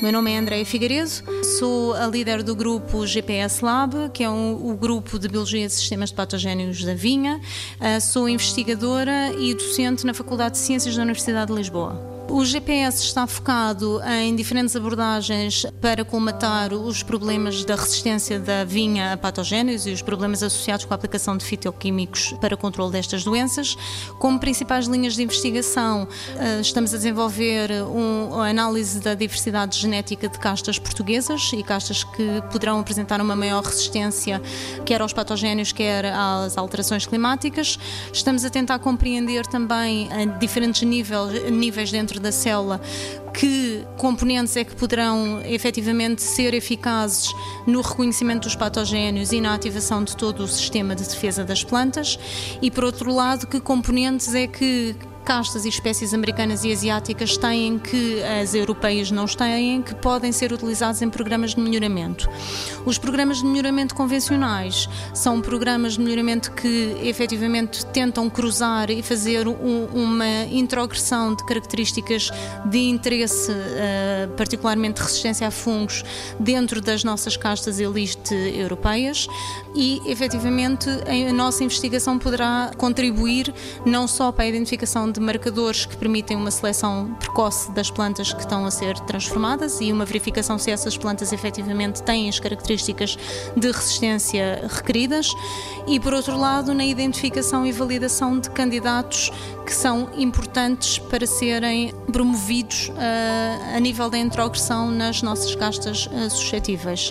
meu nome é Andréia Figueiredo, sou a líder do grupo GPS Lab, que é o grupo de Biologia de Sistemas de Patogénios da vinha. Sou investigadora e docente na Faculdade de Ciências da Universidade de Lisboa. O GPS está focado em diferentes abordagens para colmatar os problemas da resistência da vinha a patogénios e os problemas associados com a aplicação de fitoquímicos para o controle destas doenças. Como principais linhas de investigação, estamos a desenvolver a análise da diversidade genética de castas portuguesas e castas que poderão apresentar uma maior resistência quer aos patogénios, quer às alterações climáticas. Estamos a tentar compreender também a diferentes níveis dentro da célula que componentes é que poderão efetivamente ser eficazes no reconhecimento dos patogénios e na ativação de todo o sistema de defesa das plantas, e por outro lado, que componentes é que castas e espécies americanas e asiáticas têm que as europeias não têm, que podem ser utilizados em programas de melhoramento. Os programas de melhoramento convencionais são programas de melhoramento que efetivamente tentam cruzar e fazer uma introgressão de características de interesse, particularmente resistência a fungos, dentro das nossas castas elite europeias, e efetivamente a nossa investigação poderá contribuir não só para a identificação de marcadores que permitem uma seleção precoce das plantas que estão a ser transformadas e uma verificação se essas plantas efetivamente têm as características de resistência requeridas, e por outro lado na identificação e validação de candidatos que são importantes para serem promovidos a nível da introgressão nas nossas castas suscetíveis.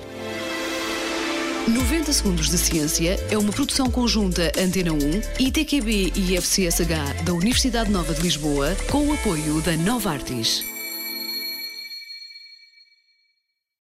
90 Segundos de Ciência é uma produção conjunta Antena 1, ITQB e FCSH da Universidade Nova de Lisboa, com o apoio da Novartis.